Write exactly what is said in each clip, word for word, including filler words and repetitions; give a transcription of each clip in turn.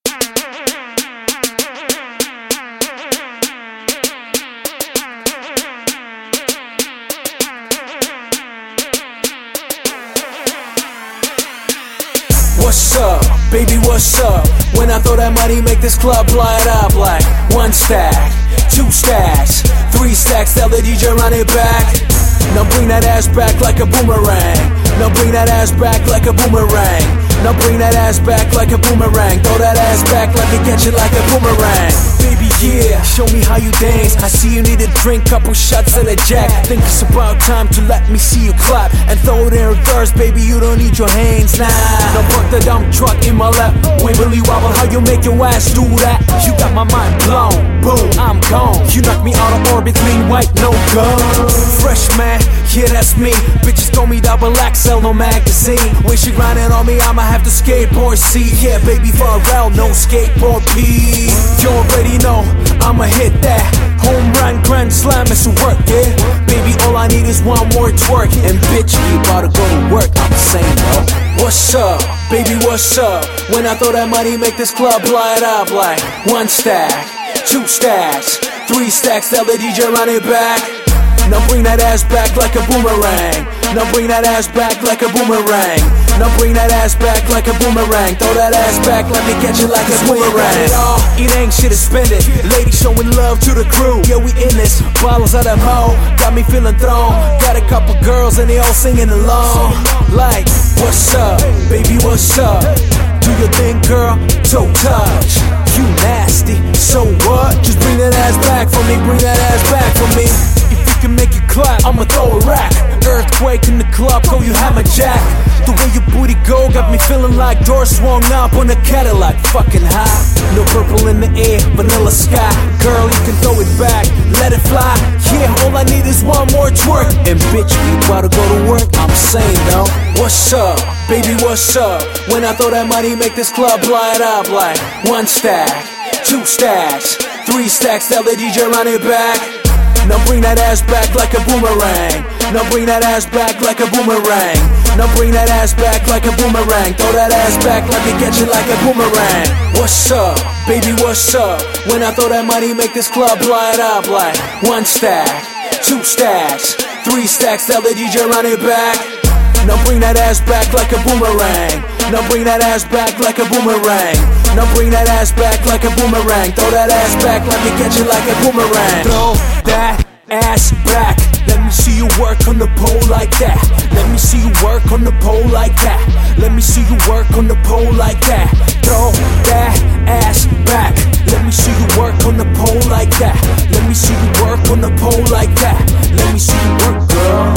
What's up, baby, what's up? When I throw that money, make this club light up like one stack, two stacks, three stacks, tell the D J run it back. Now bring that ass back like a boomerang. Now bring that ass back like a boomerang. Now bring that ass back like a boomerang. Throw that ass back, let me catch it like a boomerang. Baby, yeah, show me how you dance. I see you need a drink, couple shots and a jack. Think it's about time to let me see you clap and throw it in reverse, baby, you don't need your hands, nah. Now park the dump truck in my lap. Wibbly wobble, how you make your ass do that? You got my mind blown, boom, I'm gone. You knock me out of orbit, clean white, no gun. Fresh man, yeah, that's me. Bitches call me double X L, no magazine. When she grinding on me, I'ma have to skateboard C. Yeah, baby, Pharrell, no skateboard P. You already know, I'ma hit that home run, grand slam, it's a work, yeah. Baby, all I need is one more twerk. And bitch, you about to go to work, I'm saying, yo. What's up, baby, what's up? When I throw that money, make this club light up like one stack, two stacks, three stacks, tell the D J run it back. Now bring that ass back like a boomerang. Now bring that ass back like a boomerang. Now bring that ass back like a boomerang. Throw that ass back, let me catch it like a boomerang. It ain't shit to spend it. Ladies showing love to the crew. Yeah, we in this. Bottles of that mo, got me feeling thrown. Got a couple girls and they all singing along. Like, what's up, baby, what's up? Do your thing, girl, toe touch. You nasty, so what? Just bring that ass back for me, bring that ass back for me. Can make you clap, I'ma throw a rack. Earthquake in the club, go you hammer jack. The way your booty go got me feeling like doors swung up on a Cadillac. Fucking high, no purple in the air, vanilla sky. Girl, you can throw it back, let it fly. Yeah, all I need is one more twerk. And bitch, we about to go to work, I'm saying though. What's up, baby, what's up? When I throw that money, make this club light up like one stack, two stacks, three stacks, tell the D J run it back. Now bring that ass back like a boomerang. Now bring that ass back like a boomerang. Now bring that ass back like a boomerang. Throw that ass back, let me catch it like a boomerang. What's up, baby, what's up? When I throw that money, make this club light up like one stack, two stacks, three stacks, tell the D J run it back. Now bring that ass back like a boomerang. Now bring that ass back like a boomerang. Now bring that ass back like a boomerang. Throw that ass back, let me catch it like a boomerang. Throw that ass back. Let me see you work on the pole like that. Let me see you work on the pole like that. Let me see you work on the pole like that. Throw that ass back. Let me see you work on the pole like that. Let me see you work on the pole like that. Let me see you work, girl.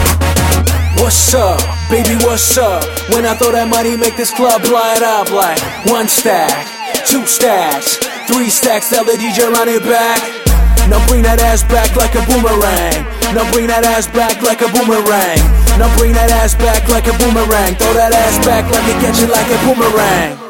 What's up, baby, what's up? When I throw that money, make this club light up like one stack, two stacks, three stacks, tell the D J run it back. Now bring that ass back like a boomerang. Now bring that ass back like a boomerang. Now bring that ass back like a boomerang. Throw that ass back, let me catch it like a boomerang.